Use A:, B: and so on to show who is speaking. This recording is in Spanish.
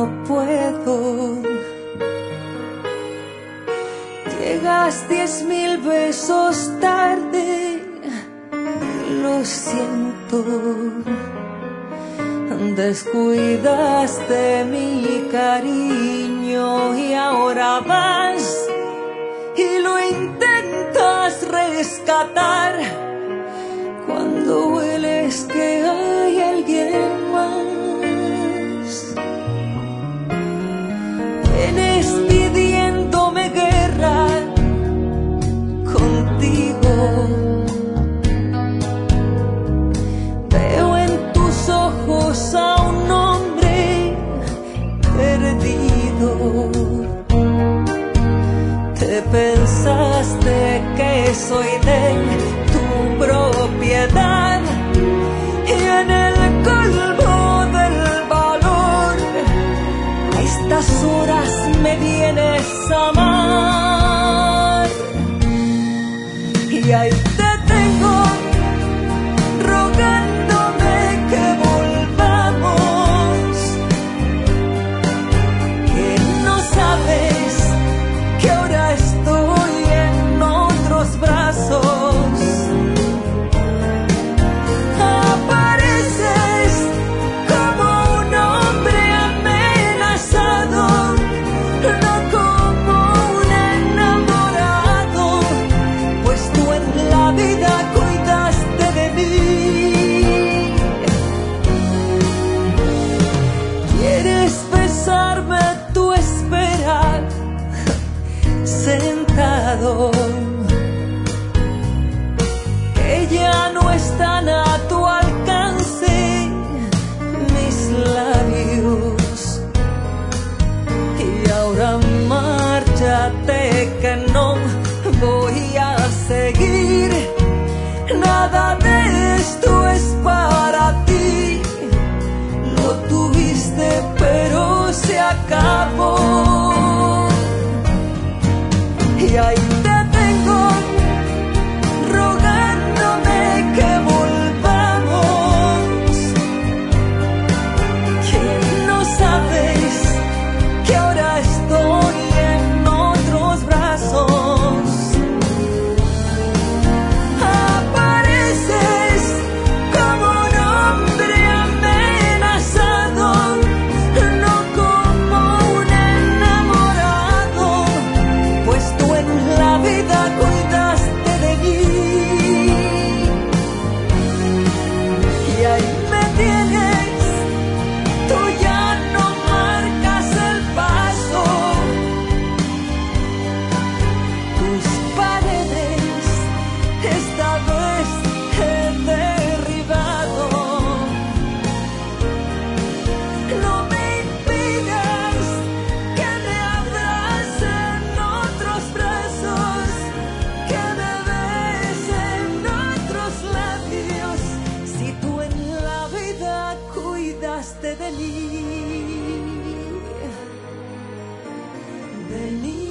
A: puedo. Llegas 10.000 besos tarde, lo siento. Descuidaste mi cariño y ahora vas y lo intentas rescatar cuando hueles que hay alguien más. Vienes pidiéndome guerra contigo. Veo en tus ojos a un hombre perdido. Te pensaste que soy de tu propiedad y en el colmo del valor a estas horas me vienes a amar. Y ahí te tengo rogándome que volvamos, que no sabes que ahora estoy en otros brazos. Apareces como un hombre amenazado, no como un enamorado, pues tú en la vida cuidaste de mí. Quieres besarme, tú esperas sentado, que ya no están a tu alcance mis labios. Y ahora márchate, que no voy a seguir. Nada de esto es para ti. Lo tuviste, pero se acabó. Y ahí te tengo rogándome que volvamos, que no sabes que ahora estoy en otros brazos. Apareces como un hombre amenazado, no como un enamorado, pues tú en la vida cuidaste de mí. Y ahí me tienes, tú ya no marcas el paso. Tus paredes esta vez he derribado. No me impidas que me abracen otros brazos, que me besen otros labios, si tú en la vida cuidaste de mí, de mí.